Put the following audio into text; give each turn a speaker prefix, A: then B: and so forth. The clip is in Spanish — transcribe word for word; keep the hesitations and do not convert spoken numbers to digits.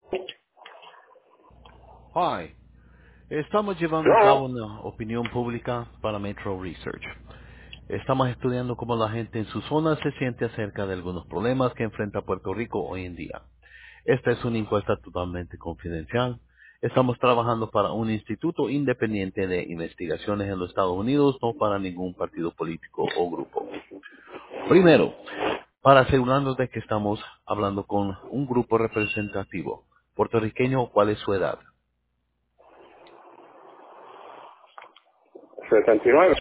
A: Hi, estamos llevando a cabo
B: No,
A: una opinión pública para Metro Research. Estamos estudiando cómo la gente en su zona se siente acerca de algunos problemas que enfrenta Puerto Rico hoy en día. Esta es una encuesta totalmente confidencial. Estamos trabajando para un instituto independiente de investigaciones en los Estados Unidos, no para ningún partido político o grupo. Primero, para asegurarnos de que estamos hablando con un grupo representativo puertorriqueño, ¿cuál es su edad?
B: setenta y nueve.